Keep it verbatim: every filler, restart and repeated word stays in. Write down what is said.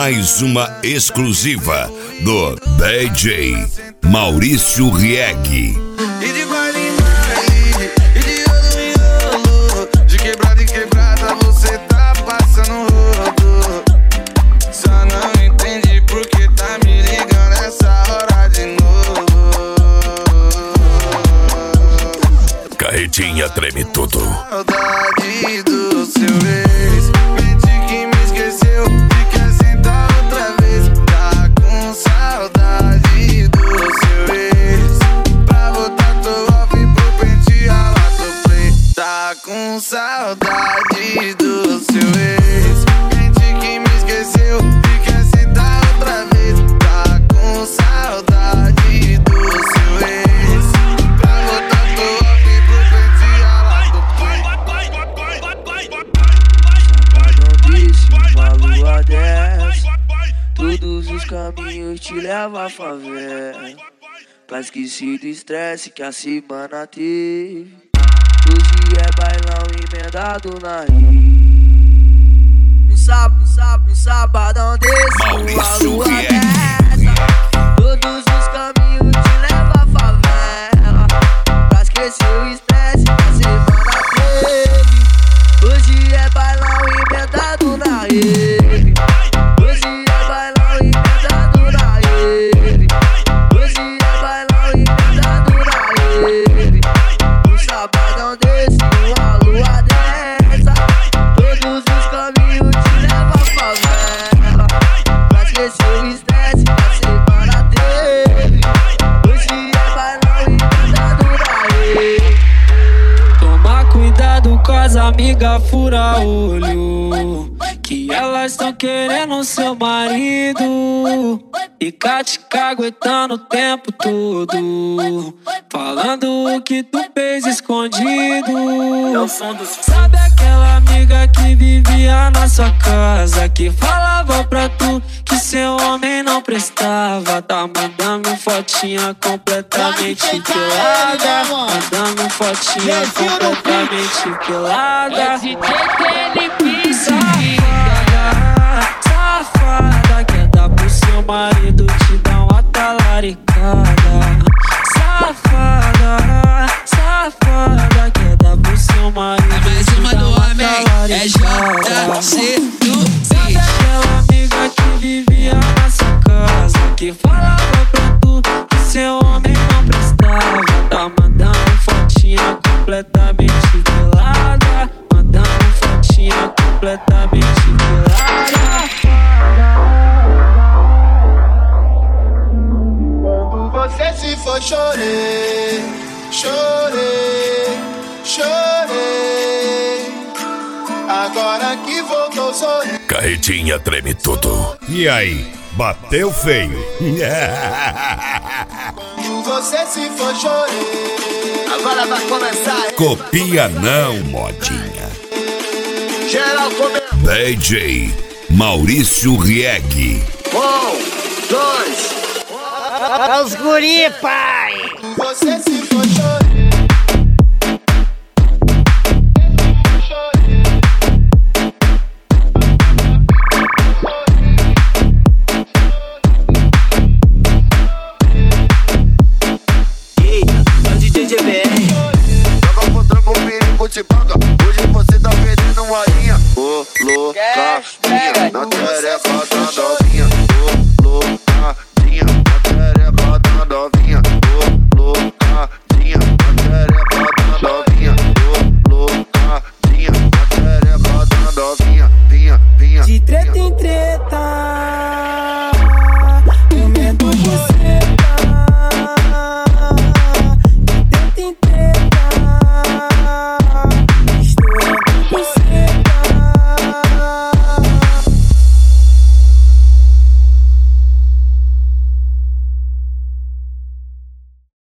mais uma exclusiva do D J Maurício Rieg. E de baile em baile, e de rolo em rolo, de quebrada em quebrada você tá passando rodo. Só não entendi porque tá me ligando essa hora de novo. Carretinha treme tudo. Saudade do seu ex, mente que me esqueceu e quer sentar outra vez. Tá com saudade do seu ex, pra voltar tô off pro pente ralar pro play. Tá com saudade do seu ex, mente que me esqueceu e quer sentar outra vez. Tá com saudade do seu ex, pra voltar tô off pro pente ralar pro play. Uma lua dez, todos os caminhos te levam à favela, pra esquecer do estresse que a semana teve. Hoje é bailão emendado na rio. Um sábado, um sábado, um sabadão desse, uma lua dez, todos os caminhos te levam à favela, pra esquecer o estresse que a semana teve. Hoje é bailão emendado na rede. Hoje é bailão emendado na rede. Hoje é bailão emendado na rede. Um sabadão desse, uma lua dessa, todos os caminhos te levam à favela, pra esquecer o estresse que a semana teve. Hoje é bailão emendado na rede. Toma cuidado com as amigas fura olho, que elas tão querendo seu marido. Fica te caguetando o tempo todo, falando o que tu fez escondido. Sabe aquela amiga que vivia na sua casa, que falava pra tu que seu homem não prestava? Tá mandando fotinha completamente pelada, mandando fotinha completamente pelada. Safada, safada, quer dar pro seu marido, te dá uma talaricada. Safada, safada, quer dar pro seu marido, mais te uma dá do uma homem, é J C do Sabe aquela amiga que vivia na sua casa, que falava pra tu que seu homem não prestava? Tá mandando fotinha completamente pelada, mandando fotinha completamente pelada. Quando você se for, chorei, chorei, chorei. Agora que voltou, sorri. Carretinha treme tudo. E aí, bateu feio? Quando você se for, chorei. Agora vai começar. Copia não, modinha. Geral comendo. D J Maurício Rieg. Um, dois. Os guri, pai! Você se for, chorei. Joga contra o perigo de banga. Hoje você tá perdendo uma linha. Ô, loucadinha, na tereca da novinha. Ô, loucadinha, na tereca da novinha. Ô, loucadinha, na tereca da novinha. Ô, loucadinha, na tereca da novinha. Vinha, vinha. De treta em treta,